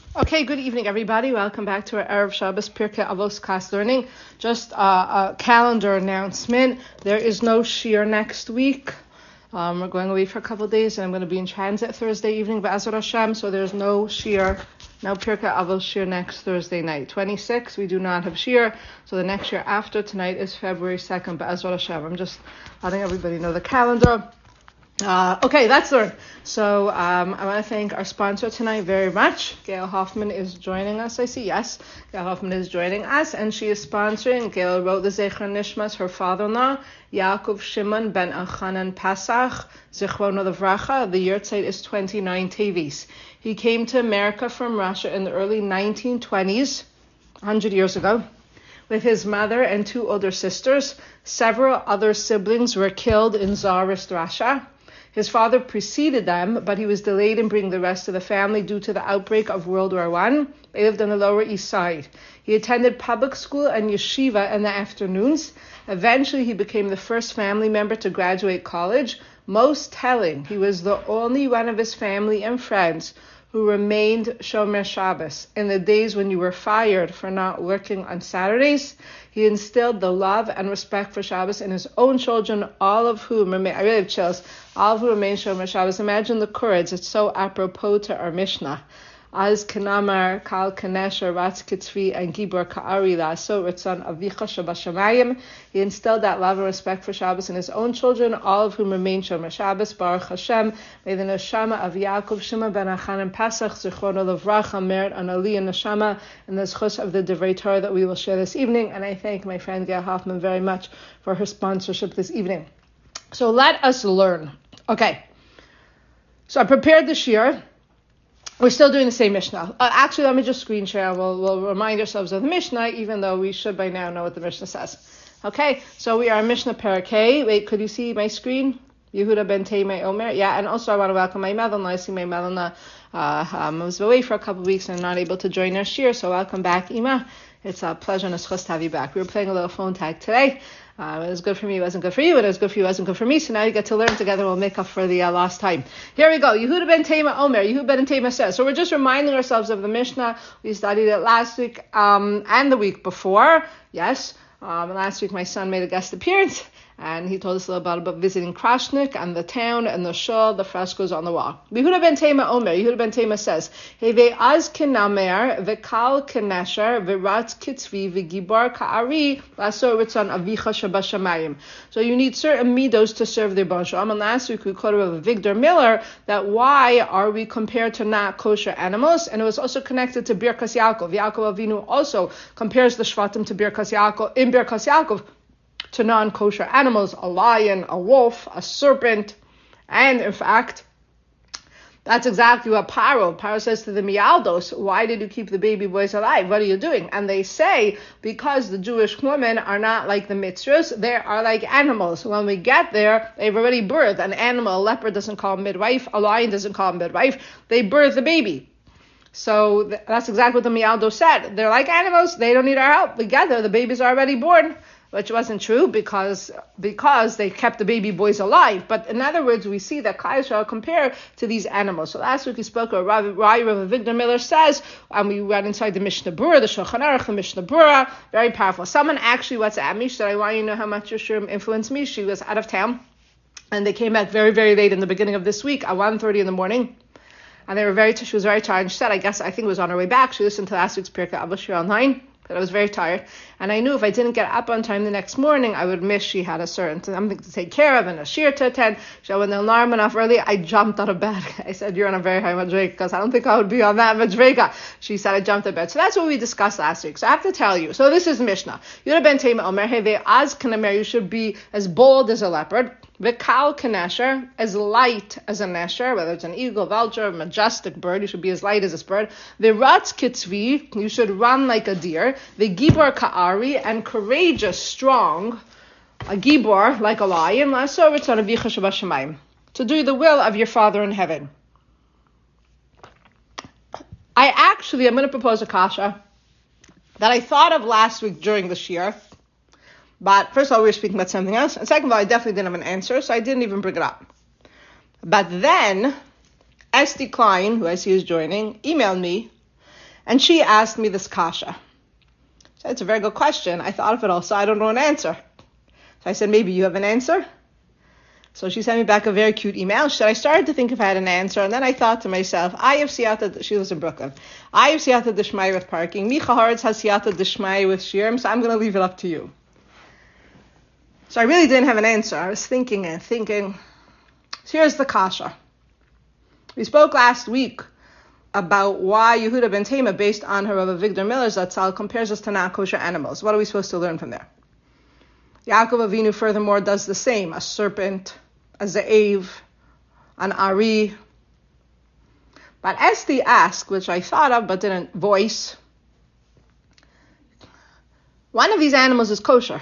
Okay, good evening, everybody. Welcome back to our Erev Shabbos Pirkei Avos class learning. Just a calendar announcement. There is no shiur next week. We're going away for a couple of days, and I'm going to be in transit Thursday evening, B'ezras Hashem, so there's no shiur, no Pirkei Avos shiur next Thursday night. 26, we do not have shiur, so the next shiur after tonight is February 2nd, B'ezras Hashem. I'm just letting everybody know the calendar. Okay, that's learned. So I want to thank our sponsor tonight very much. Gail Hoffman is joining us. I see, yes. Gail Hoffman is joining us, and she is sponsoring. Gail wrote the Zecher Nishmas, her father-in-law, Yaakov Shimon ben Elchanan Pasach, Zichrono Livracha. The yahrzeit is 29 Tevis. He came to America from Russia in the early 1920s, 100 years ago, with his mother and two older sisters. Several other siblings were killed in Tsarist Russia. His father preceded them, but he was delayed in bringing the rest of the family due to the outbreak of World War I. They lived on the Lower East Side. He attended public school and yeshiva in the afternoons. Eventually, he became the first family member to graduate college. Most telling, he was the only one of his family and friends who remained Shomer Shabbos. In the days when you were fired for not working on Saturdays, he instilled the love and respect for Shabbos in his own children, all of whom remain, I really have chills, all of whom remain Shomer Shabbos. Imagine the Kurds, it's so apropos to our Mishnah. Az Kanamar, Kal Kanesher, Ratz Kitzvi, and Gibor Ka'ari, La'aso Ritzon Avicha Shabashamayim. He instilled that love and respect for Shabbos in his own children, all of whom remain Shomer Shabbos. Baruch Hashem, may the neshama of Yaakov Shimon ben Elchanan Pasach, Zichrono Livracha, merit an aliyah neshama, and the zchus of the Divrei Torah that we will share this evening. And I thank my friend Gail Hoffman very much for her sponsorship this evening. So let us learn. Okay, so I prepared the shiur. We're still doing the same Mishnah. Actually, let me just screen share. We'll remind ourselves of the Mishnah, even though we should by now know what the Mishnah says. Okay, so we are Mishnah Parakeh. Wait, could you see my screen? Yehuda ben Teimei Omer. Yeah, and also I want to welcome my mother-in-law. I see my mother-in-law was away for a couple of weeks and not able to join our shiur, so welcome back, Ima. It's a pleasure and a zchus to have you back. We were playing a little phone tag today. It was good for me, it wasn't good for you, and it was good for you, it wasn't good for me, so now you get to learn together, we'll make up for the lost time. Here we go, Yehuda ben Teimei Omer, Yehuda ben Teimei says, so we're just reminding ourselves of the Mishnah. We studied it last week and the week before, yes. Last week my son made a guest appearance, and he told us a little about visiting Krashnik and the town and the shul, the frescoes on the wall. Yehuda ben Teimei Omer, Yehuda ben Teimei says, Heve az kenamer, v'kal kenesher, v'ratz kitzvi, v'gibar ka'ari, l'asor ritzon avicha shabashamayim. So you need certain midos to serve the Rebbeinu Shalom. And last week we quoted with Victor Miller that why are we compared to not kosher animals? And it was also connected to Birkas Yaakov. Yaakov Avinu also compares the Shvatim to Birkas Yaakov, in Birkas Yaakov, to non-kosher animals, a lion, a wolf, a serpent, and in fact, that's exactly what Paro says to the Mialdos, why did you keep the baby boys alive? What are you doing? And they say, because the Jewish women are not like the mitzvahs, they are like animals. When we get there, they've already birthed an animal. A leopard doesn't call a midwife, a lion doesn't call a midwife, they birth the baby. So that's exactly what the Mialdos said. They're like animals, they don't need our help. We get there, the baby's already born. Which wasn't true because they kept the baby boys alive. But in other words, we see that Klal Yisrael compare to these animals. So last week we spoke of Rav Victor Miller says, and we went inside the Mishnah Berurah, the Shulchan Aruch, the Mishnah Berurah, very powerful. Someone actually WhatsApped me, said, I want you to know how much your shiur influenced me. She was out of town, and they came back very, very late in the beginning of this week at 1:30 in the morning. And she was very tired. And she said, I think it was on her way back. She listened to last week's Pirkei Avos shiur online. But I was very tired, and I knew if I didn't get up on time the next morning, I would miss. She had a certain something to take care of and a shiur to attend. So when the alarm went off early, I jumped out of bed. I said, you're on a very high madrega, because I don't think I would be on that madrega. She said, I jumped out of bed. So that's what we discussed last week. So I have to tell you, so this is Mishnah. Yehuda ben Teimei Omer, Heve az kenamer, you should be as bold as a leopard. V'kal kenesher, as light as a nesher, whether it's an eagle, vulture, a majestic bird, you should be as light as this bird. V'ratz kitzvi, you should run like a deer. V'gibor ka'ari, and courageous, strong, a gibor, like a lion. L'asor ritzon avicha shabashamayim, to do the will of your Father in heaven. I'm going to propose a kasha that I thought of last week during the shiur. But first of all, we were speaking about something else. And second of all, I definitely didn't have an answer, so I didn't even bring it up. But then, Esty Klein, who I see is joining, emailed me And she asked me this kasha. So it's a very good question. I thought of it also. I don't know an answer. So I said, maybe you have an answer? So she sent me back a very cute email. She said, I started to think if I had an answer, and then I thought to myself, I have siyata, she lives in Brooklyn, I have siyata d'shmai with parking, Micha Haaretz has siyata d'shmai with shirim, so I'm going to leave it up to you. So I really didn't have an answer. I was thinking and thinking. So here's the kasha. We spoke last week about why Yehuda ben Tema, based on her Rav Avigdor Miller Zatzal, compares us to non-kosher animals. What are we supposed to learn from there? Yaakov Avinu furthermore does the same. A serpent, a ze'ev, an ari. But Esti asked, which I thought of but didn't voice, one of these animals is kosher.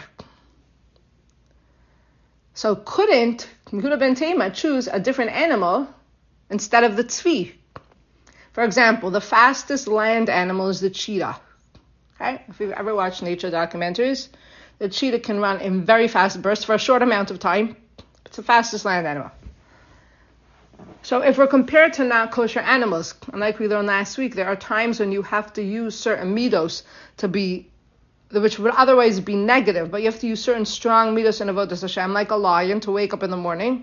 So couldn't Yehuda ben Tema choose a different animal instead of the tzvi? For example, the fastest land animal is the cheetah. Okay? If you've ever watched nature documentaries, the cheetah can run in very fast bursts for a short amount of time. It's the fastest land animal. So if we're compared to non-kosher animals, and like we learned last week, there are times when you have to use certain midos to be, which would otherwise be negative, but you have to use certain strong midos in avodas Hashem, like a lion, to wake up in the morning.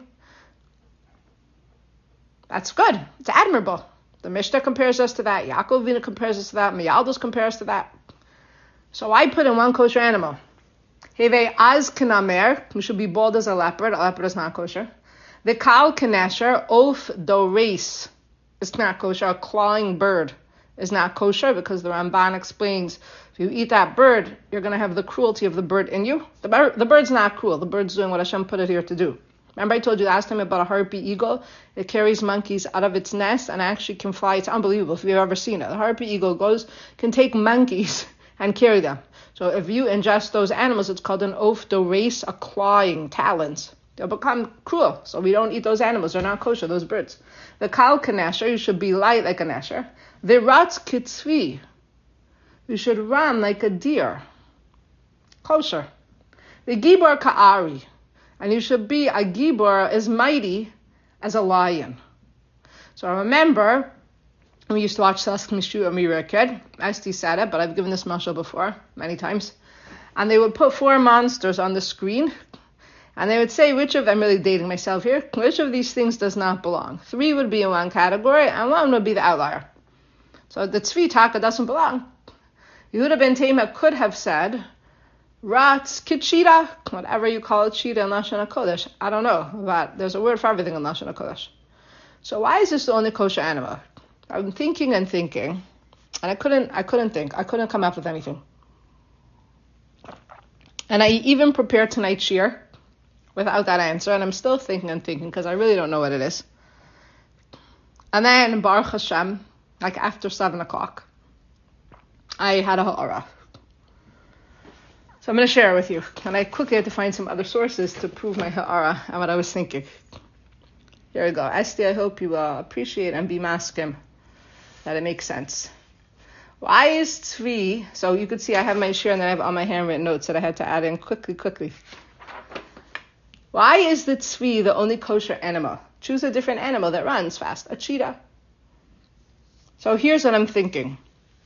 That's good. It's admirable. The Mishnah compares us to that. Yaakov Avinu compares us to that. Miyaldos compares to that. So I put in one kosher animal. Heve az k'namer, who should be bald as a leopard. A leopard is not kosher. The kal k'nesher, oaf doreis, is not kosher. A clawing bird is not kosher because the Ramban explains if you eat that bird, you're going to have the cruelty of the bird in you. The bird's not cruel. The bird's doing what Hashem put it here to do. Remember I told you last time about a harpy eagle? It carries monkeys out of its nest and actually can fly. It's unbelievable if you've ever seen it. The harpy eagle can take monkeys and carry them. So if you ingest those animals, it's called an oaf doreis, a clawing, talons. They'll become cruel. So we don't eat those animals. They're not kosher, those birds. The kal k'nesher, you should be light like a nesher. The ratz kitzvi, you should run like a deer. Kosher. The gibor ka'ari, and you should be a gibor as mighty as a lion. So remember, we used to watch Saskim Mishu when we were a kid. Esti said it, but I've given this mashal before, many times. And they would put 4 monsters on the screen, and they would say, which of, I'm really dating myself here, which of these things does not belong? 3 would be in one category, and 1 would be the outlier. So the tzvi taka doesn't belong. Yehuda ben Tema could have said, rats, kitchita, whatever you call it, cheetah in Lashon HaKodesh. I don't know, but there's a word for everything in Lashon HaKodesh. So why is this the only kosher animal? I'm thinking and thinking, and I couldn't think. I couldn't come up with anything. And I even prepared tonight's shir without that answer, and I'm still thinking and thinking because I really don't know what it is. And then, Baruch Hashem, like after 7 o'clock, I had a ha'ara. So I'm going to share it with you. And I quickly had to find some other sources to prove my ha'ara and what I was thinking. Here we go. Esti, I hope you appreciate and be maskim that it makes sense. Why is tzvi? So you could see I have my share and then I have all my handwritten notes that I had to add in quickly. Why is the tzvi the only kosher animal? Choose a different animal that runs fast. A cheetah. So here's what I'm thinking.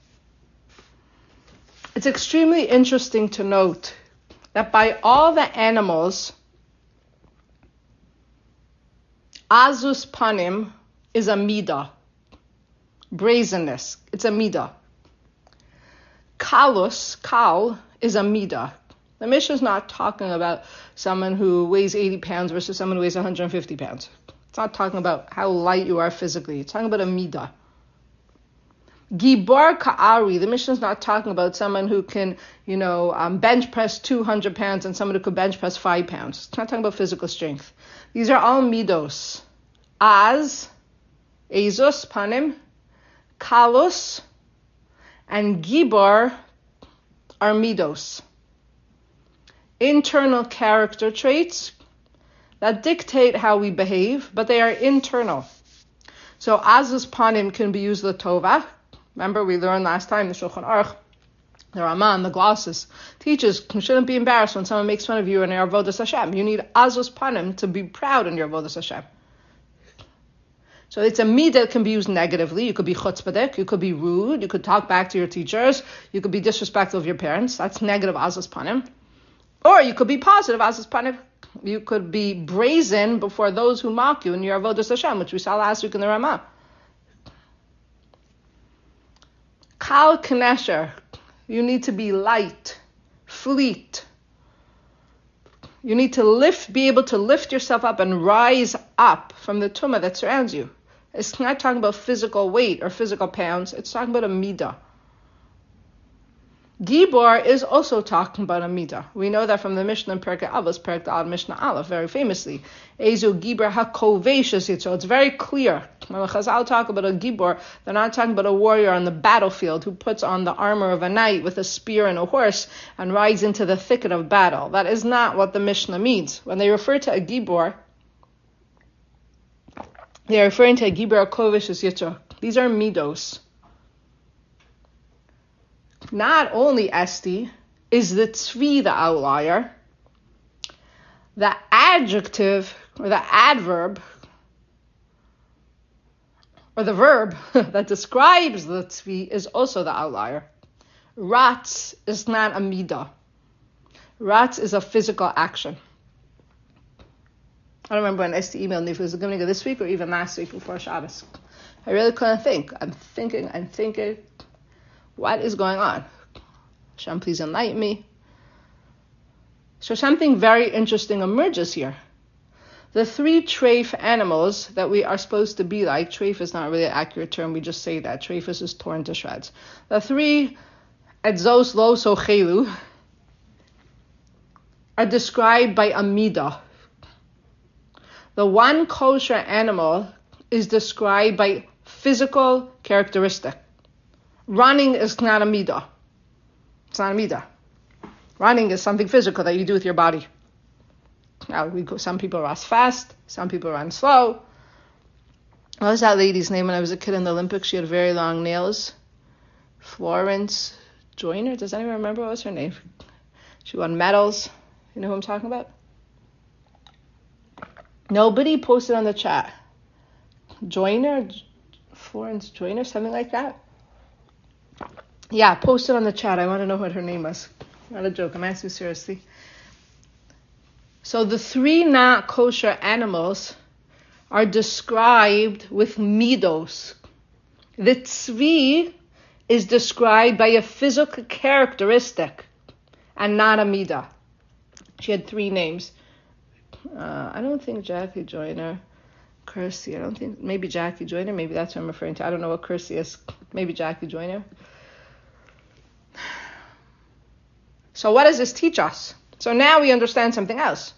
It's extremely interesting to note that by all the animals, azus panim is a midah. Brazenness. It's a midah. Kal, is a midah. The Mishnah is not talking about someone who weighs 80 pounds versus someone who weighs 150 pounds. It's not talking about how light you are physically. It's talking about a midah. Gibor ka'ari, the Mishnah is not talking about someone who can, bench press 200 pounds and someone who could bench press 5 pounds. It's not talking about physical strength. These are all midos. Az, ezus, panim, kalus, and gibor are midos. Internal character traits that dictate how we behave, but they are internal. So azus panim can be used latova. Remember, we learned last time the Shulchan Aruch, the Raman, the glosses, teaches you shouldn't be embarrassed when someone makes fun of you in your avodas Hashem. You need azus panim to be proud in your avodas Hashem. So it's a midah that can be used negatively. You could be chutzpahdik, you could be rude, you could talk back to your teachers, you could be disrespectful of your parents. That's negative azas panim. Or you could be positive azas panim. You could be brazen before those who mock you in your avodas Hashem, which we saw last week in the Ramah. Kal knesher, you need to be light, fleet. You need to be able to lift yourself up and rise up from the tumah that surrounds you. It's not talking about physical weight or physical pounds. It's talking about a midah. Gibor is also talking about a midah. We know that from the Mishnah in Perkei Avos, Perkei Al Mishnah Aleph, very famously. Ezu Gibor HaKovesh Yitzro. It's very clear. When the Chazal talk about a Gibor, they're not talking about a warrior on the battlefield who puts on the armor of a knight with a spear and a horse and rides into the thicket of battle. That is not what the Mishnah means. When they refer to a Gibor, they are referring to a Gibor HaKovesh Yitzro. These are midos. Not only Esti is the tzvi the outlier, the adjective or the adverb or the verb that describes the tzvi is also the outlier. Ratz is not a midah. Ratz is a physical action. I don't remember when Esti emailed me if it was the beginning of this week or even last week before Shabbos. I really couldn't think. I'm thinking. What is going on? Hashem, please enlighten me. So something very interesting emerges here. The three treif animals that we are supposed to be like, treif is not really an accurate term, we just say that. Treif is just torn to shreds. The three edzos lo sochelu are described by a midah. The one kosher animal is described by physical characteristic. Running is not a midah. It's not a midah. Running is something physical that you do with your body. Now, some people run fast, some people run slow. What was that lady's name when I was a kid in the Olympics? She had very long nails. Florence Joyner? Does anyone remember what was her name? She won medals. You know who I'm talking about? Nobody posted on the chat. Joyner? Florence Joyner? Something like that? Yeah, post it on the chat. I want to know what her name was. Not a joke. I'm asking you seriously. So the three not kosher animals are described with midos. The tzvi is described by a physical characteristic and not a midah. She had three names. I don't think Jackie Joyner. Kersey. I don't think. Maybe Jackie Joyner. Maybe that's what I'm referring to. I don't know what Kersey is. Maybe Jackie Joyner. So what does this teach us? So now we understand something else.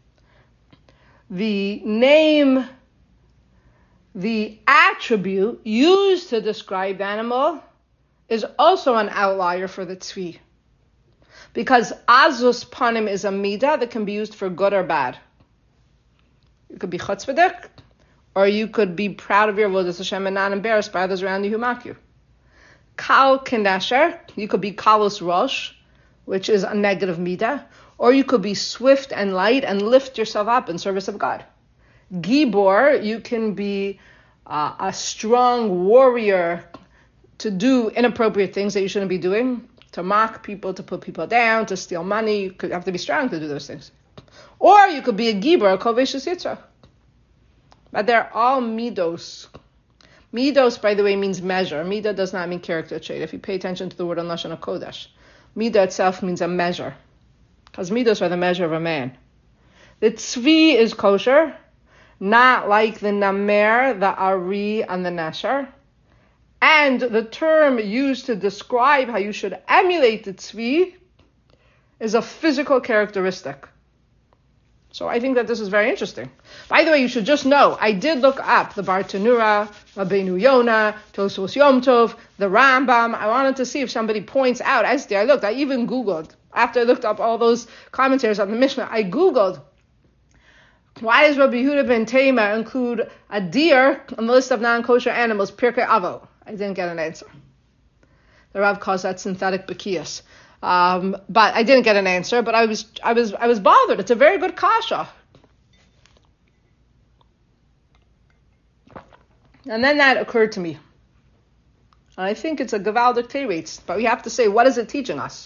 The name, the attribute used to describe the animal is also an outlier for the tzvi. Because azus panim is a midah that can be used for good or bad. You could be chutzpahdik, or you could be proud of your avodas Hashem and not embarrassed by others around you who mock you. Kal knesher, you could be kalos rosh, which is a negative midah, or you could be swift and light and lift yourself up in service of God. Gibor, you can be a strong warrior to do inappropriate things that you shouldn't be doing, to mock people, to put people down, to steal money. You have to be strong to do those things. Or you could be a gibor, a kovesh yitzra. But they're all midos. Midos, by the way, means measure. Midah does not mean character trait. If you pay attention to the word on Lashon HaKodesh, midah itself means a measure. Because midos are the measure of a man. The tzvi is kosher, not like the namer, the ari, and the nesher. And the term used to describe how you should emulate the tzvi is a physical characteristic. So I think that this is very interesting. By the way, you should just know, I did look up the Bartanura, Rabbeinu Yonah, Tosfos Yom Tov, the Rambam. I wanted to see if somebody points out. I even Googled. After I looked up all those commentaries on the Mishnah, I Googled, why does Rabbi Yehuda ben Tema include a deer on the list of non-kosher animals, Pirkei Avot? I didn't get an answer. The Rav calls that synthetic bekias. But I didn't get an answer, but I was bothered. It's a very good kasha. And then that occurred to me. And I think it's a Gavaldik Teretz, but we have to say, what is it teaching us?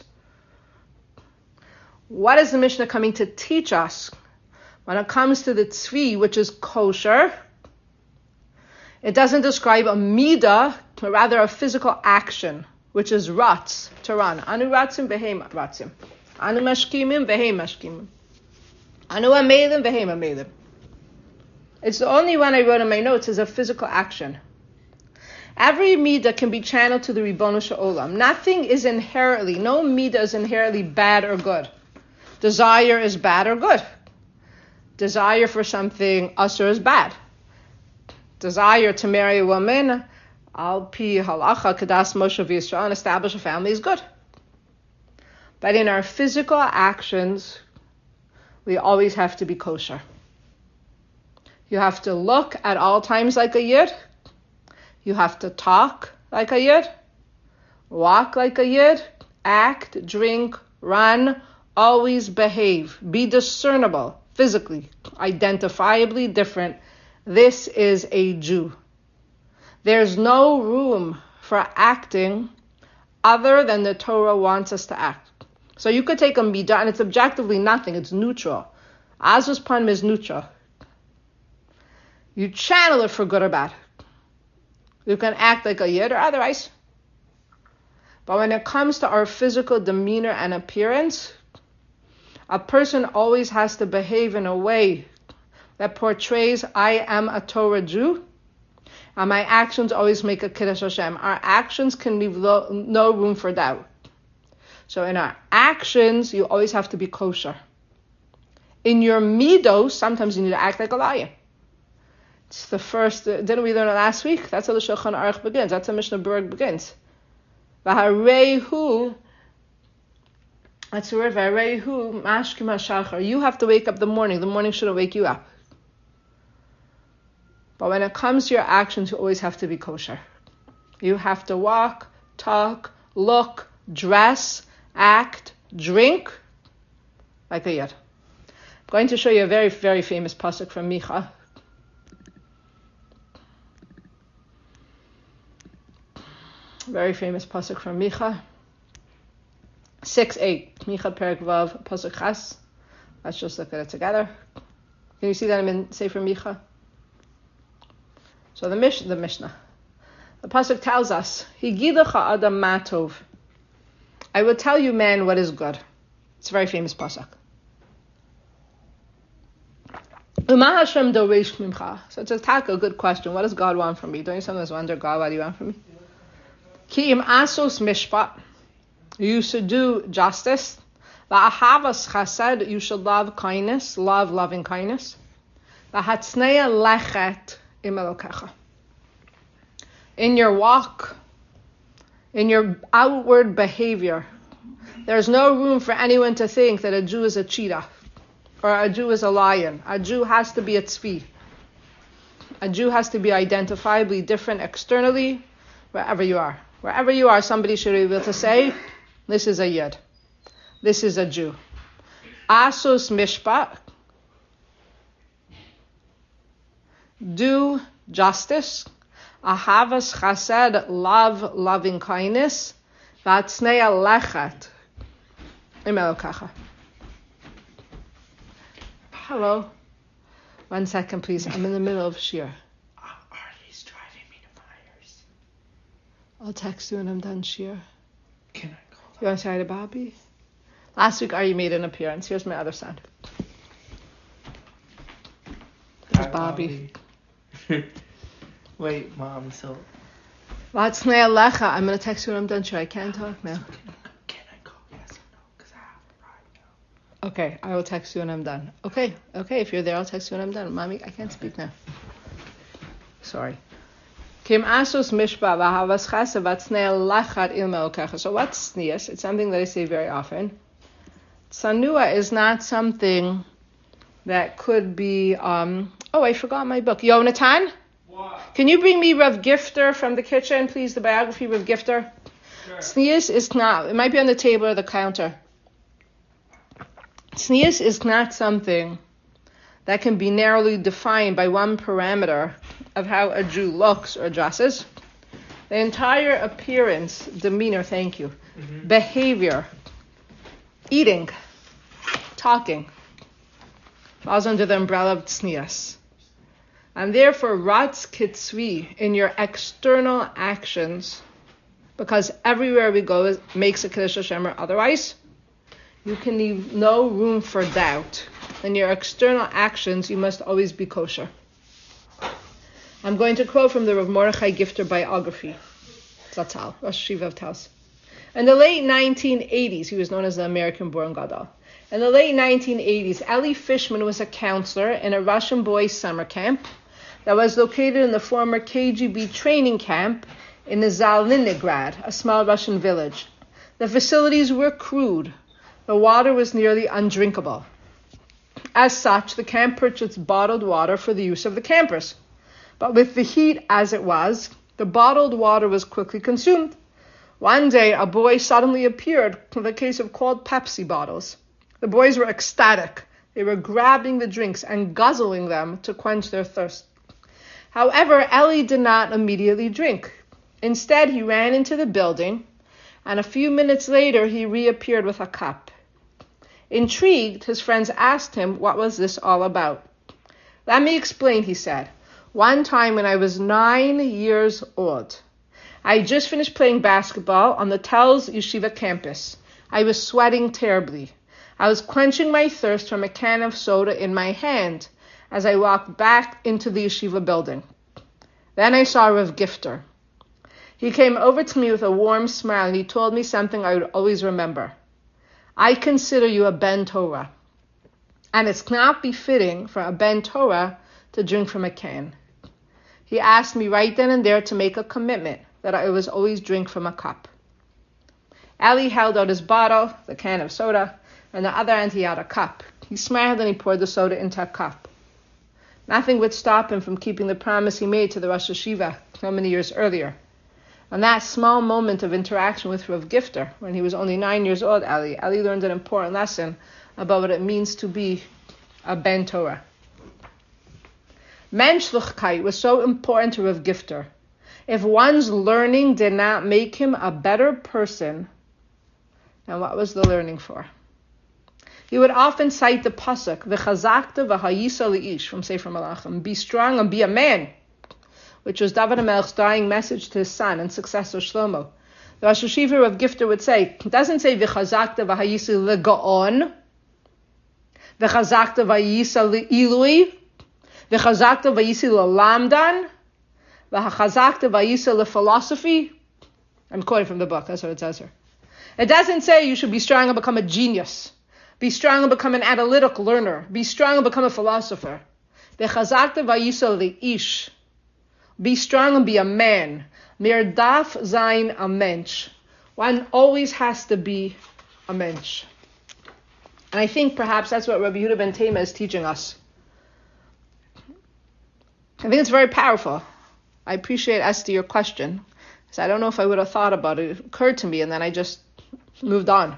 What is the Mishnah coming to teach us when it comes to the tzvi, which is kosher? It doesn't describe a midah, but rather a physical action, which is ratz, to run. Anu ratzim v'heim ratzim. Anu mashkimim v'heim mashkimim. Anu amelim v'heim amelim. It's the only one I wrote in my notes as a physical action. Every midah can be channeled to the Ribono Shel Olam. Nothing is inherently, no midah is inherently bad or good. Desire is bad or good. Desire for something asur is bad. Desire to marry a woman, al pi halacha kadas Moshe v'Yisrael, and establish a family is good. But in our physical actions, we always have to be kosher. You have to look at all times like a yid. You have to talk like a yid, walk like a yid, act, drink, run, always behave, be discernible, physically, identifiably different. This is a Jew. There's no room for acting other than the Torah wants us to act. So you could take a midah and it's objectively nothing, it's neutral. Azus panim is neutral. You channel it for good or bad. You can act like a yid or otherwise. But when it comes to our physical demeanor and appearance, a person always has to behave in a way that portrays, I am a Torah Jew, and my actions always make a Kiddush Hashem. Our actions can leave no room for doubt. So in our actions, you always have to be kosher. In your midos, sometimes you need to act like a lion. It's the first, didn't we learn it last week? That's how the Shulchan Aruch begins. That's how Mishnah Berurah begins. V'harehu, that's the word, v'harehu mashkim hashachar. You have to wake up the morning shouldn't wake you up. But when it comes to your actions, you always have to be kosher. You have to walk, talk, look, dress, act, drink like a yid. I'm going to show you a very, very famous pasuk from Micha. Very famous pasuk from Micha. 6:8. Micha Perek Vav pasuk Chas. Let's just look at it together. Can you see that I'm in Sefer Micha? So the Mishnah. The pasuk tells us, Higidacha Adam Matov. I will tell you, man, what is good. It's a very famous pasuk. Uma Hashem doresh mimcha. So it's a good question. What does God want from me? Don't you sometimes wonder, God, what do you want from me? Ki im asos mishpat. You should do justice. Va'ahavas chesed. You should love kindness, love loving kindness. Va'hatzneya lechet im elokecha. In your walk, in your outward behavior, there's no room for anyone to think that a Jew is a cheetah or a Jew is a lion. A Jew has to be a tzvi. A Jew has to be identifiably different externally wherever you are. Wherever you are, somebody should be able to say, this is a Yid. This is a Jew. Asos mishpat. Do justice. Ahavas chesed. Love loving kindness. V'atznei lechet im elokecha. Hello. 1 second, please. I'm in the middle of shir. Artie's driving me to Myers. I'll text you when I'm done shir. Can I call? You want to say hi to Bobby? Last week, Ari made an appearance. Here's my other son. There's Bobby. Wait, Mom, so... V'atznei alecha. I'm going to text you when I'm done shir. I can't talk now. Can I call yes or no? Because I have to ride now. Okay, I will text you when I'm done. Okay, if you're there, I'll text you when I'm done. Mommy, I can't speak now. Sorry. Kim asos mishpa v'havas chesed v'atznei lechet il me'okecha. So what's tznius? It's something that I say very often. Tsanua is not something that could be, I forgot my book. Yonatan? What? Can you bring me Rav Gifter from the kitchen, please, the biography of Rav Gifter? Sure. Tznius is not, it might be on the table or the counter. Tznius is not something that can be narrowly defined by one parameter of how a Jew looks or dresses. The entire appearance, demeanor, thank you, behavior, eating, talking, falls under the umbrella of tznius. And therefore, ratz kitzvi in your external actions, because everywhere we go makes a Kiddush Hashem or otherwise, you can leave no room for doubt. In your external actions, you must always be kosher. I'm going to quote from the Rav Mordechai Gifter biography, Zatzal, Rosh Yeshiva of Taos. In the late 1980s, he was known as the American-born Gadol. In the late 1980s, Eli Fishman was a counselor in a Russian boys' summer camp that was located in the former KGB training camp in Zalnigrad, a small Russian village. The facilities were crude. The water was nearly undrinkable. As such, the camp purchased bottled water for the use of the campers. But with the heat as it was, the bottled water was quickly consumed. One day, a boy suddenly appeared with a case of cold Pepsi bottles. The boys were ecstatic. They were grabbing the drinks and guzzling them to quench their thirst. However, Eli did not immediately drink. Instead, he ran into the building, and a few minutes later, he reappeared with a cup. Intrigued, his friends asked him what was this all about. Let me explain, he said. One time when I was 9 years old, I had just finished playing basketball on the Telz Yeshiva campus. I was sweating terribly. I was quenching my thirst from a can of soda in my hand as I walked back into the yeshiva building. Then I saw Rav Gifter. He came over to me with a warm smile and he told me something I would always remember. I consider you a Ben Torah, and it's not befitting for a Ben Torah to drink from a can. He asked me right then and there to make a commitment that I would always drink from a cup. Eli held out his bottle, the can of soda, and the other end he had a cup. He smiled and he poured the soda into a cup. Nothing would stop him from keeping the promise he made to the Rosh Yeshiva so many years earlier. On that small moment of interaction with Rav Gifter, when he was only 9 years old, Eli learned an important lesson about what it means to be a Ben Torah. Menschlichkeit was so important to Rav Gifter. If one's learning did not make him a better person, then what was the learning for? He would often cite the pasuk, "V'chazakta v'hayisa li'ish" from Sefer Malachim, "Be strong and be a man," which was David HaMelech's dying message to his son and successor Shlomo. The Rosh Yeshiva Rav Gifter would say, it doesn't say "V'chazakta v'hayisa le'gaon," "V'chazakta v'hayisa le'ilui," "V'chazakta v'hayisa le'lamdan," "V'chazakta v'hayisa le'philosophy." I'm quoting from the book, that's what it says here. It doesn't say you should be strong and become a genius. Be strong and become an analytic learner. Be strong and become a philosopher. V'chazakta v'hayisa le'ish. Be strong and be a man. Mir darf sein a mensch. One always has to be a mensch. And I think perhaps that's what Rabbi Yehuda ben Tema is teaching us. I think it's very powerful. I appreciate, Esther, your question. So I don't know if I would have thought about it. It occurred to me and then I just moved on.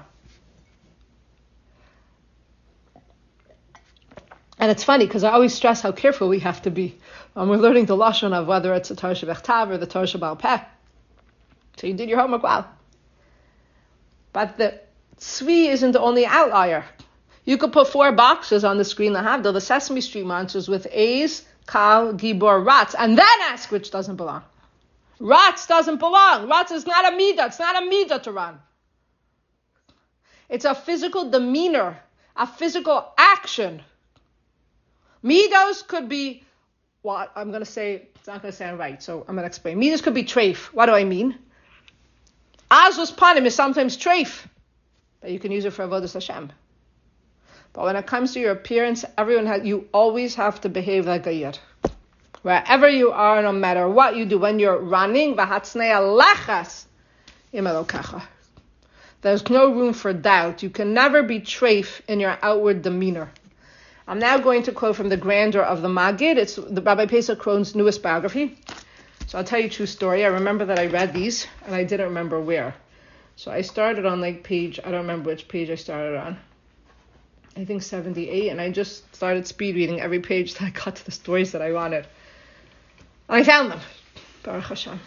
And it's funny because I always stress how careful we have to be when we're learning the Lashon of whether it's the Torah Shebechtav or the Torah Shebal Peh. So you did your homework well. But the Tzvi isn't the only outlier. You could put 4 boxes on the screen, Lahavdil, the Sesame Street monsters with A's, Kal, Gibor, Ratz, and then ask which doesn't belong. Ratz doesn't belong. Ratz is not a midah. It's not a midah to run. It's a physical demeanor, a physical action. Midos could be, well, I'm going to say, it's not going to sound right, so I'm going to explain. Midos could be treif. What do I mean? Azus panim is sometimes treif, but you can use it for avodas Hashem. But when it comes to your appearance, you always have to behave like a yid. Wherever you are, no matter what you do, when you're running, v'hatznei alechas im Elokecha. There's no room for doubt. You can never be treif in your outward demeanor. I'm now going to quote from the grandeur of the Maggid. It's the Rabbi Pesach Krohn's newest biography. So I'll tell you a true story. I remember that I read these, and I didn't remember where. So I started on page, I don't remember which page I started on. I think 78, and I just started speed reading every page that I got to the stories that I wanted. And I found them. Baruch Hashem.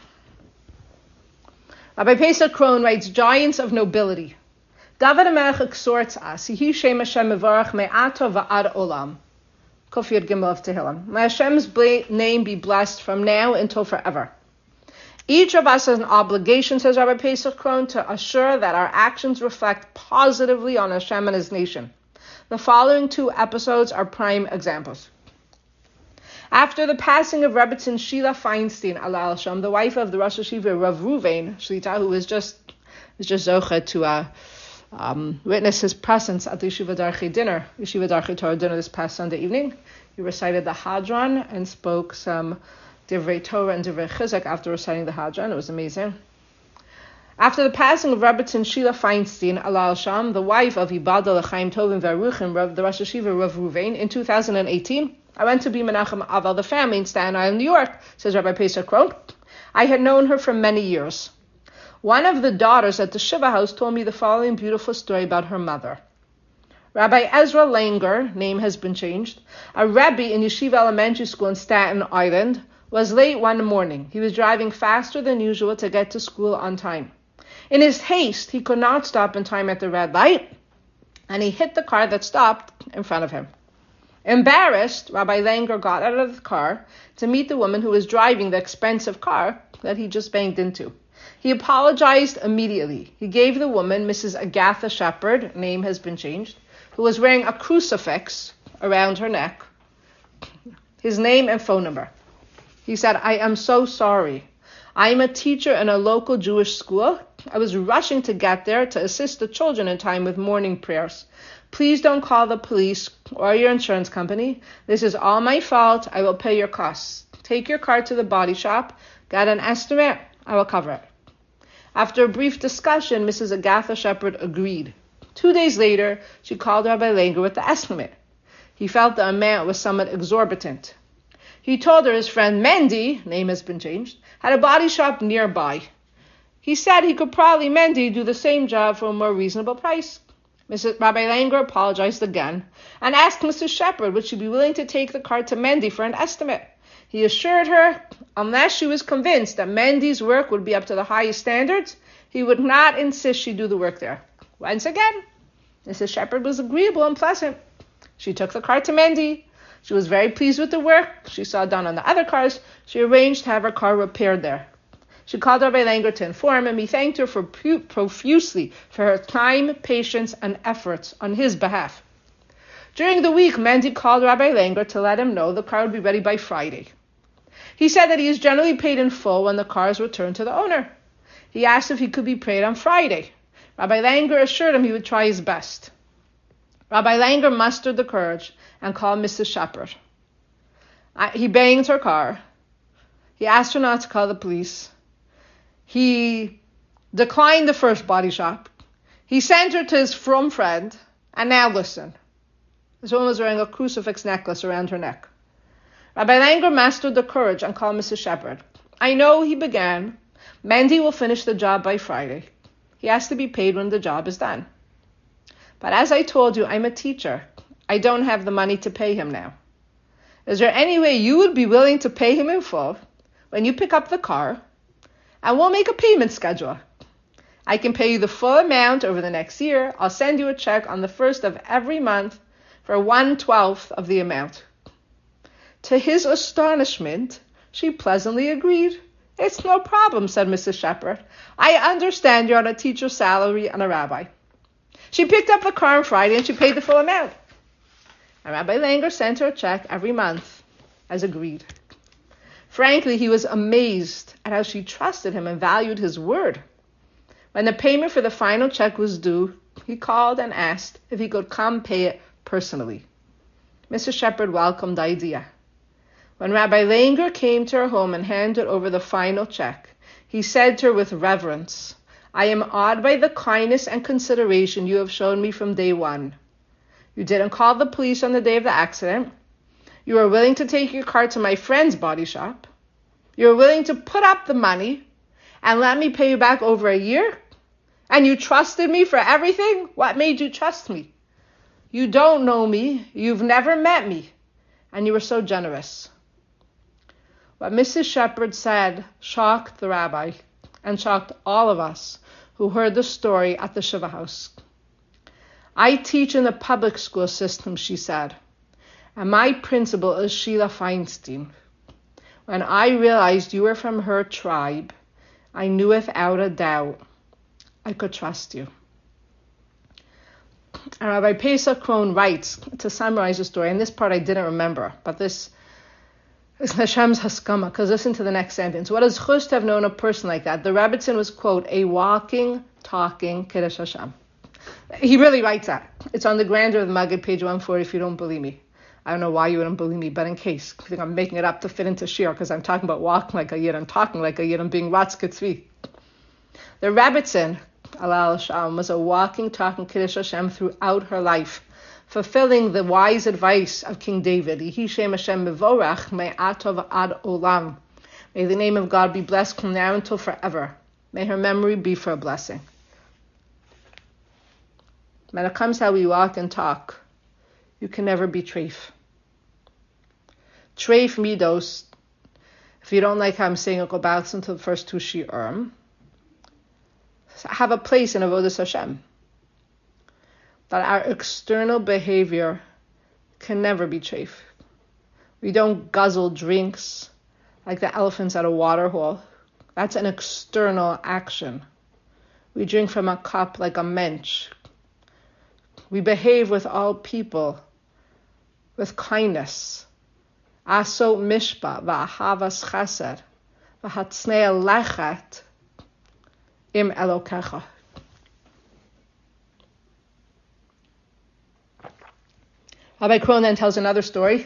Rabbi Pesach Krohn writes, giants of nobility. David HaMelech exhorts us, Yehi Shem Hashem Mevarach Me'ato Va'ad Olam. Kuf Yud Gimel of Tehillim. May Hashem's name be blessed from now until forever. Each of us has an obligation, says Rabbi Pesach Krohn, to assure that our actions reflect positively on Hashem and His nation. The following 2 episodes are prime examples. After the passing of Rebbetzin Sheila Feinstein, Alal Hashem, the wife of the Rosh Hashiva Rav Ruvain Shlita, who was just zocha to witness his presence at the Yeshiva Darchei Torah dinner this past Sunday evening. He recited the Hadran and spoke some Divrei Torah and Divrei Chizuk after reciting the Hadran. It was amazing. After the passing of Rebbetzin Sheila Feinstein, Alal Hashem, the wife of Yibadal L'chaim Tovim V'Aruchim, the Rosh Hashiva Rav Ruvain, in 2018, I went to be Menachem Aval, the family in Staten Island, New York, says Rabbi Pesach Krohn. I had known her for many years. One of the daughters at the Shiva house told me the following beautiful story about her mother. Rabbi Ezra Langer, name has been changed, a Rebbe in Yeshiva Elementary School in Staten Island, was late one morning. He was driving faster than usual to get to school on time. In his haste, he could not stop in time at the red light, and he hit the car that stopped in front of him. Embarrassed, Rabbi Langer got out of the car to meet the woman who was driving the expensive car that he just banged into. He apologized immediately. He gave the woman, Mrs. Agatha Shepard, name has been changed, who was wearing a crucifix around her neck, his name and phone number. He said, I am so sorry. I am a teacher in a local Jewish school. I was rushing to get there to assist the children in time with morning prayers. Please don't call the police or your insurance company. This is all my fault. I will pay your costs. Take your car to the body shop. Get an estimate. I will cover it. After a brief discussion, Mrs. Agatha Shepard agreed. 2 days later, she called Rabbi Langer with the estimate. He felt the amount was somewhat exorbitant. He told her his friend Mendy, name has been changed, had a body shop nearby. He said he could probably Mendy do the same job for a more reasonable price. Rabbi Langer apologized again and asked Mrs. Shepard would she be willing to take the car to Mendy for an estimate. He assured her, unless she was convinced that Mendy's work would be up to the highest standards, he would not insist she do the work there. Once again, Mrs. Shepard was agreeable and pleasant. She took the car to Mendy. She was very pleased with the work she saw done on the other cars. She arranged to have her car repaired there. She called Rabbi Langer to inform him. He thanked her profusely for her time, patience, and efforts on his behalf. During the week, Mendy called Rabbi Langer to let him know the car would be ready by Friday. He said that he is generally paid in full when the car is returned to the owner. He asked if he could be paid on Friday. Rabbi Langer assured him he would try his best. Rabbi Langer mustered the courage and called Mrs. Shepard. He banged her car. He asked her not to call the police. He declined the first body shop. He sent her to his frum friend. And now listen. This woman was wearing a crucifix necklace around her neck. Rabbi Langer mastered the courage and called Mrs. Shepard. I know, he began. Mendy will finish the job by Friday. He has to be paid when the job is done. But as I told you, I'm a teacher. I don't have the money to pay him now. Is there any way you would be willing to pay him in full when you pick up the car? And we'll make a payment schedule. I can pay you the full amount over the next year. I'll send you a check on the 1st of every month for 1/12 of the amount. To his astonishment, she pleasantly agreed. It's no problem, said Mrs. Shepard. I understand you're on a teacher's salary and a rabbi. She picked up the car on Friday and she paid the full amount. And Rabbi Langer sent her a check every month, as agreed. Frankly, he was amazed at how she trusted him and valued his word. When the payment for the final check was due, he called and asked if he could come pay it personally. Mrs. Shepard welcomed the idea. When Rabbi Langer came to her home and handed over the final check, he said to her with reverence, I am awed by the kindness and consideration you have shown me from day one. You didn't call the police on the day of the accident. You were willing to take your car to my friend's body shop. You were willing to put up the money and let me pay you back over a year. And you trusted me for everything? What made you trust me? You don't know me. You've never met me. And you were so generous. What Mrs. Shepherd said shocked the rabbi and shocked all of us who heard the story at the Shiva house. I teach in the public school system, she said, and my principal is Sheila Feinstein. When I realized you were from her tribe, I knew without a doubt I could trust you. And Rabbi Pesach Krohn writes, to summarize the story, and this part I didn't remember, but this is Hashem's haskama, because listen to the next sentence. What does Chus have known a person like that? The Rebbitzin was, quote, a walking, talking Kiddush Hashem. He really writes that. It's on the Grandeur of the Maggid, page 140, if you don't believe me. I don't know why you wouldn't believe me, but in case, I think I'm making it up to fit into Shir, because I'm talking about walking like a Yid, I'm talking like a Yid, I'm being Ratz Ketzvi. The Rebbitzin, Alal Shalom, was a walking, talking Kiddush Hashem throughout her life, fulfilling the wise advice of King David. Yehi Shem Hashem Mevorach Me'atov Ad Olam. May the name of God be blessed from now until forever. May her memory be for a blessing. When it comes to how we walk and talk, you can never be treif. Treif midos. If you don't like how I'm saying it, go back to the first two shiurim. Have a place in Avodas Hashem. That our external behavior can never be treif. We don't guzzle drinks like the elephants at a water hole. That's an external action. We drink from a cup like a mensch. We behave with all people with kindness. Aso mishpa v'ahavas chesed v'hatznei lechet im Elokecha. Rabbi Krohn then tells another story.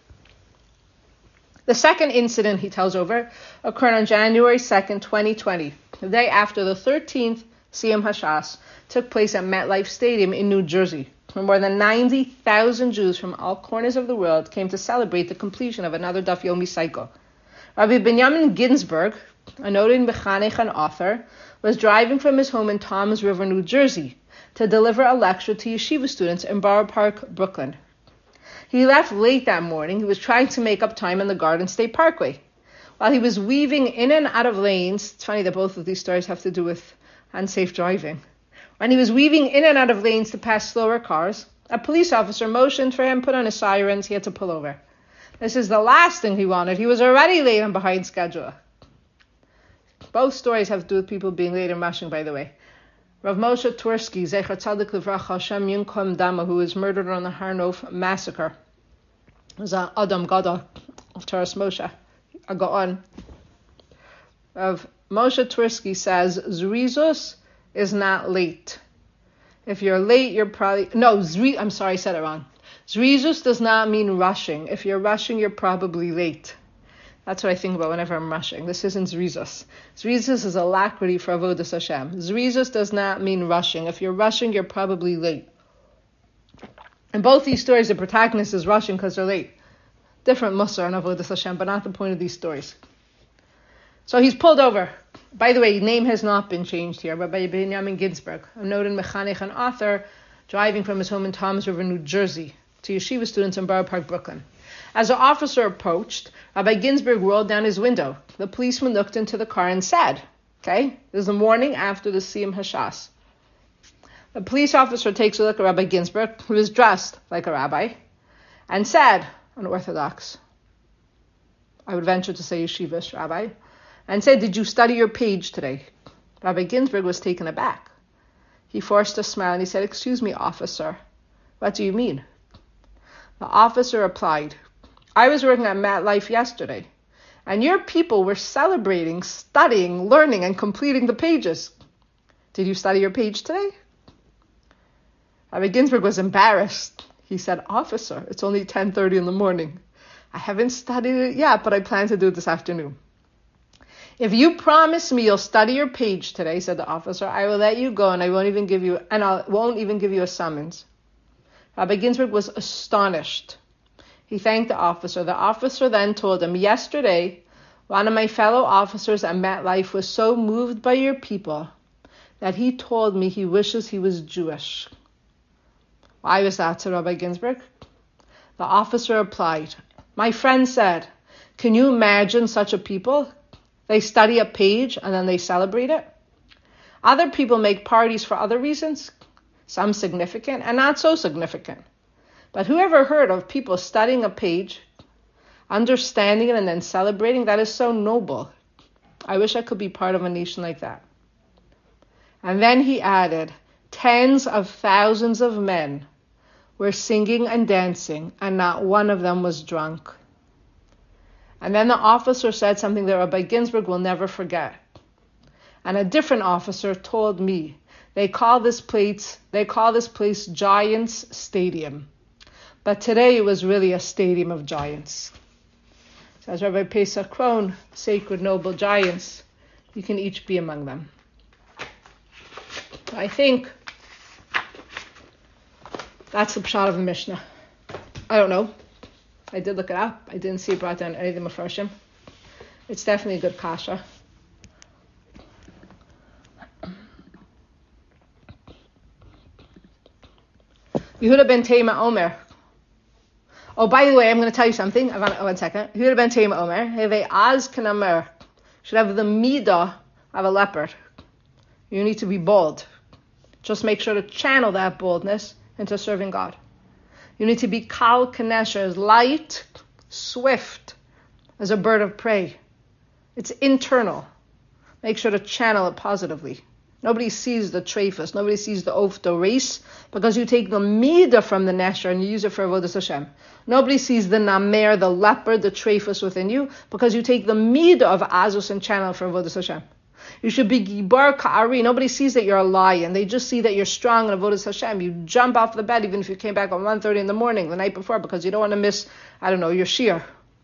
The second incident he tells over occurred on January 2nd, 2020, the day after the 13th Siyum Hashas took place at MetLife Stadium in New Jersey, where more than 90,000 Jews from all corners of the world came to celebrate the completion of another Daf Yomi cycle. Rabbi Binyamin Ginsburg, a noted mechanech and author, was driving from his home in Toms River, New Jersey, to deliver a lecture to yeshiva students in Borough Park, Brooklyn. He left late that morning. He was trying to make up time on the Garden State Parkway. While he was weaving in and out of lanes, it's funny that both of these stories have to do with unsafe driving. When he was weaving in and out of lanes to pass slower cars, a police officer motioned for him, put on his sirens, he had to pull over. This is the last thing he wanted. He was already late and behind schedule. Both stories have to do with people being late and rushing, by the way. Rav Moshe Twersky, Zecher Tzadik Livracha Hashem Yinkom Dama, who was murdered on the Har Nof massacre, was an Adam Gadol of Toras Moshe, a Gaon. Rav Moshe Twersky says, Zrizus is not late. If you're late, you're probably... I'm sorry, I said it wrong. Zrizus does not mean rushing. If you're rushing, you're probably late. That's what I think about whenever I'm rushing. This isn't Zrizus. Zrizus is alacrity for Avodas Hashem. Zrizus does not mean rushing. If you're rushing, you're probably late. In both these stories, the protagonist is rushing because they're late. Different Musar and Avodas Hashem, but not the point of these stories. So he's pulled over. By the way, name has not been changed here, but by Binyamin Ginsburg, a noted mechanech and author, driving from his home in Toms River, New Jersey, to yeshiva students in Borough Park, Brooklyn. As the officer approached, Rabbi Ginsburg rolled down his window. The policeman looked into the car and said, this is the morning after the Siyum Hashas. The police officer takes a look at Rabbi Ginsburg, who is dressed like a rabbi, and said, unorthodox, I would venture to say yeshivish rabbi, and said, did you study your page today? Rabbi Ginsburg was taken aback. He forced a smile and he said, excuse me, officer, what do you mean? The officer replied, I was working at MetLife yesterday, and your people were celebrating, studying, learning, and completing the pages. Did you study your page today? Rabbi Ginsburg was embarrassed. He said, officer, it's only 10:30 in the morning. I haven't studied it yet, but I plan to do it this afternoon. If you promise me you'll study your page today, said the officer, I will let you go and I won't even give you a summons. Rabbi Ginsburg was astonished. He thanked the officer. The officer then told him, yesterday, one of my fellow officers at MetLife was so moved by your people that he told me he wishes he was Jewish. Why was that, said Rabbi Ginsburg? The officer replied, my friend said, Can you imagine such a people? They study a page and then they celebrate it. Other people make parties for other reasons, some significant and not so significant. But who ever heard of people studying a page, understanding it, and then celebrating? That is so noble. I wish I could be part of a nation like that. And then he added, tens of thousands of men were singing and dancing, and not one of them was drunk. And then the officer said something that Rabbi Ginsburg will never forget. And a different officer told me, they call this place Giants Stadium. But today it was really a stadium of giants. So as Rabbi Pesach Krohn, sacred noble giants, you can each be among them. I think that's the pshat of the Mishnah. I don't know. I did look it up. I didn't see it brought down any of the Mefarshim. It's definitely a good kasha. Yehuda ben Tema Omer. Oh, by the way, I'm going to tell you something. One second. Yehuda ben Tema Omer. Heve az kanamer. Should have the midah of a leopard. You need to be bold. Just make sure to channel that boldness into serving God. You need to be kal kanesher, as light, swift as a bird of prey. It's internal. Make sure to channel it positively. Nobody sees the trephus, nobody sees the ofta race, because you take the midah from the nesher and you use it for avodas Hashem. Nobody sees the namer, the leopard, the trephus within you, because you take the midah of azus and channel for avodas Hashem. You should be gibar ka'ari. Nobody sees that you're a lion. They just see that you're strong in avodas Hashem. You jump off the bed even if you came back at 1:30 in the morning the night before, because you don't want to miss, your shir.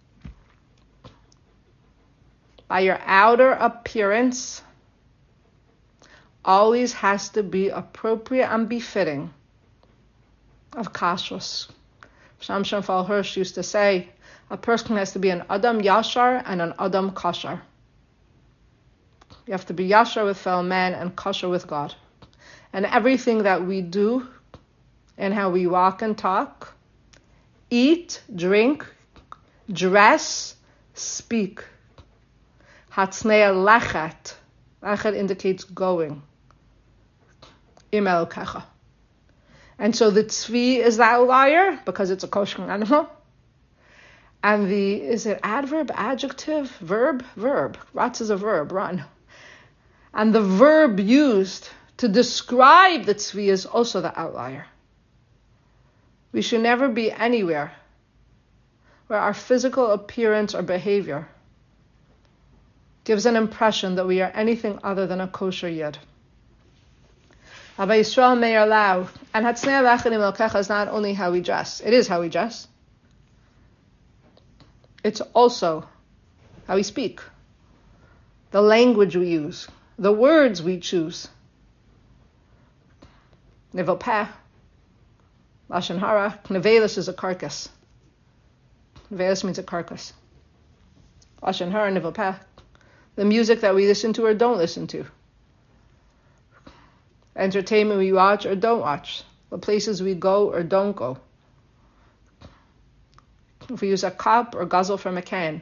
By your outer appearance, always has to be appropriate and befitting of kashrus. Shamshon Fal Hirsch used to say, a person has to be an adam yashar and an adam kashar. You have to be yashar with fellow man and kosher with God. And everything that we do and how we walk and talk, eat, drink, dress, speak. Hatznei lechet. Lechet indicates going. Im Elokecha. And so the tzvi is the outlier because it's a kosher animal. And is it adverb, adjective, verb? Verb. Ratz is a verb, run. And the verb used to describe the tzvi is also the outlier. We should never be anywhere where our physical appearance or behavior gives an impression that we are anything other than a kosher yid. Rabbi Yisrael Meir Lau, and Hatznei Lechet Im Elokecha is not only how we dress. It is how we dress. It's also how we speak. The language we use. The words we choose. Nivel peh. Lashon hara. Nevelis is a carcass. Nevelis means a carcass. Lashon hara, nivel peh. The music that we listen to or don't listen to. Entertainment we watch or don't watch. The places we go or don't go. If we use a cup or guzzle from a can.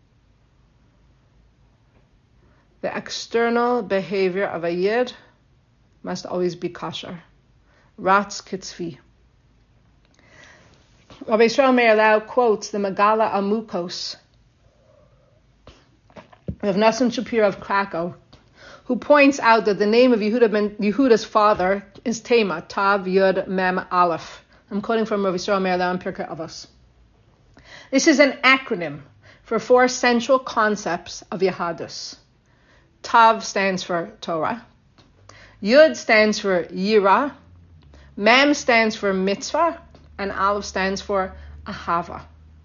The external behavior of a yid must always be kosher. Ratz kitzvi. Rabbi Yisrael Meir Lau quotes the Megala Amukos of Nassim Shapiro of Krakow, who points out that the name of Yehuda's father is Tema, Tav Yud Mem Aleph. I'm quoting from Rabbi Yisrael Meir Lau in Pirkei Avos. This is an acronym for 4 central concepts of Yehadus. Tav stands for Torah. Yud stands for Yira. Mem stands for Mitzvah. And Aleph stands for Ahava.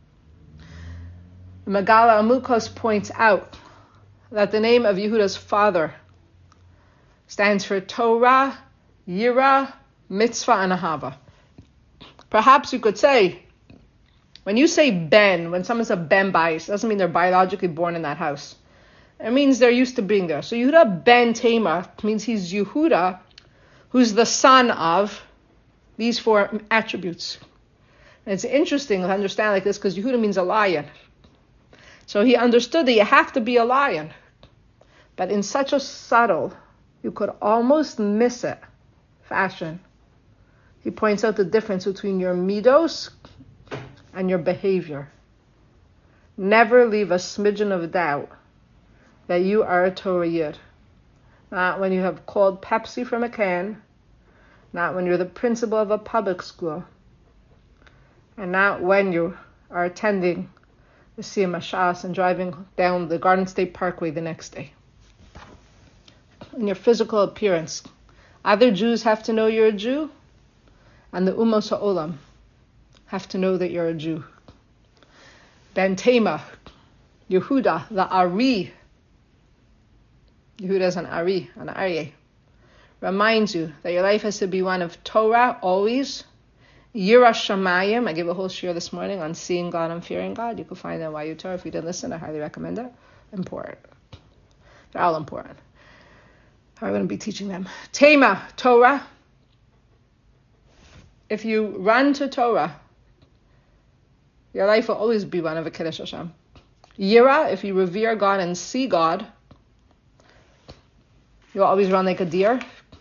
Megala Amukos points out that the name of Yehuda's father stands for Torah, Yira, Mitzvah, and Ahava. Perhaps you could say, when you say ben, when someone's a ben bayis, it doesn't mean they're biologically born in that house. It means they're used to being there. So Yehuda ben Tema means he's Yehuda, who's the son of these 4 attributes. And it's interesting to understand like this because Yehuda means a lion. So he understood that you have to be a lion, but in such a subtle, you could almost miss it, fashion. He points out the difference between your midos and your behavior. Never leave a smidgen of doubt that you are a Torah Yid. Not when you have called Pepsi from a can, not when you're the principal of a public school, and not when you are attending the Siyum HaShas and driving down the Garden State Parkway the next day. In your physical appearance, other Jews have to know you're a Jew, and the Umos HaOlam have to know that you're a Jew. Ben Tema, Yehuda, the Ari, Yehuda is an Ari, an Aryeh, reminds you that your life has to be one of Torah always. Yira Shamayim, I gave a whole shir this morning on seeing God and fearing God. You can find that while you Torah. If you didn't listen, I highly recommend it. Important. They're all important. I'm going to be teaching them. Tema, Torah. If you run to Torah, your life will always be one of a Kiddush Hashem. Yira, if you revere God and see God, you'll always run like a deer.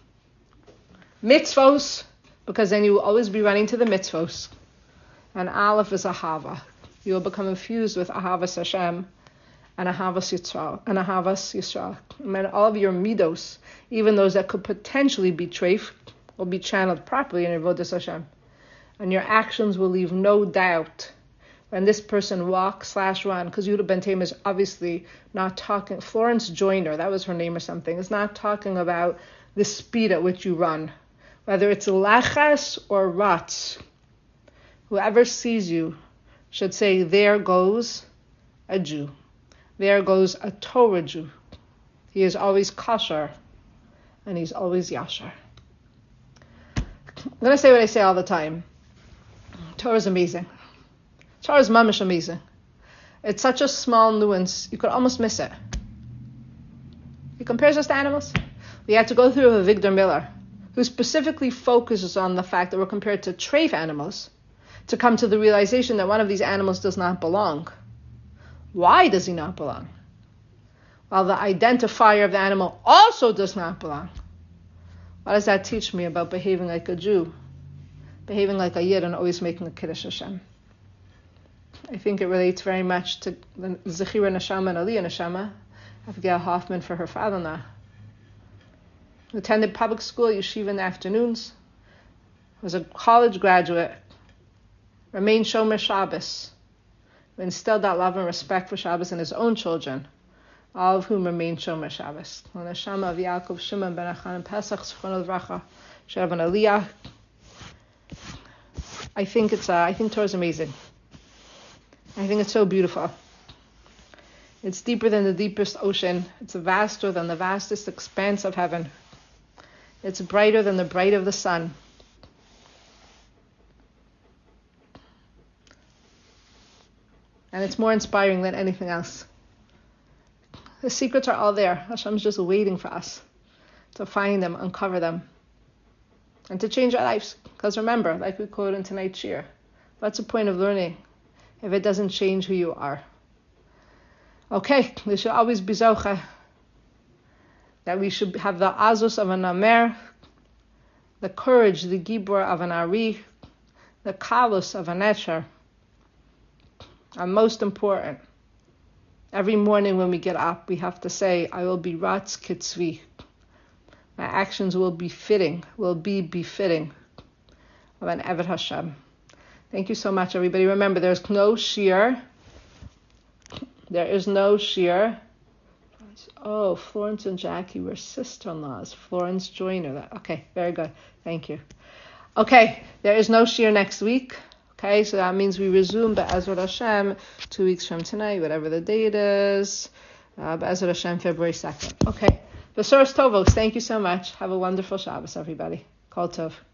Mitzvos, because then you will always be running to the mitzvos. And Aleph is Ahava. You will become infused with Ahavas Hashem and Ahavas Yisrael. And all of your midos, even those that could potentially be treif, will be channeled properly in Avodas Hashem. And your actions will leave no doubt when this person walk/run, because Yehuda Ben Tema is obviously not talking, Florence Joyner, that was her name or something, is not talking about the speed at which you run. Whether it's lachas or ratz, whoever sees you should say, there goes a Jew. There goes a Torah Jew. He is always kosher, and he's always yasher. I'm going to say what I say all the time. Torah is amazing. Torah is mamish amazing. It's such a small nuance, you could almost miss it. He compares us to animals. We had to go through a Victor Miller, who specifically focuses on the fact that we're compared to treif animals, to come to the realization that one of these animals does not belong. Why does he not belong? While the identifier of the animal also does not belong. What does that teach me about behaving like a Jew? Behaving like a Yid and always making a Kiddush Hashem. I think it relates very much to the Zechira Neshama and Aliyah Neshama, Abigail Hoffman for her father-in-law. Attended public school, yeshiva in the afternoons, was a college graduate, remained Shomer Shabbos, who instilled that love and respect for Shabbos in his own children, all of whom remained Shomer Shabbos. The Neshama of Yaakov, Shimon ben Achan, and Pesach, Zechron Livracha, Sherav and Aliyah. I think Torah is amazing. I think it's so beautiful. It's deeper than the deepest ocean. It's vaster than the vastest expanse of heaven. It's brighter than the bright of the sun. And it's more inspiring than anything else. The secrets are all there. Hashem's just waiting for us to find them, uncover them, and to change our lives. Because remember, like we quote in tonight's shir, what's the point of learning if it doesn't change who you are? Okay, we should always be zocha, that we should have the azus of an amer, the courage, the gibor of an ari, the kalus of an etcher. And most important, every morning when we get up, we have to say, I will be ratz kitzvi. My actions will be befitting of an Eved Hashem. Thank you so much, everybody. Remember, there's no shir. There is no shir. Oh, Florence and Jackie were sister-in-laws. Florence Joyner. Okay, very good. Thank you. Okay, there is no shir next week. Okay, so that means we resume Be'ezrat Hashem 2 weeks from tonight, whatever the date is. Be'ezrat Hashem, February 2nd. Okay, Besoros Tovos, thank you so much. Have a wonderful Shabbos, everybody. Kol Tov.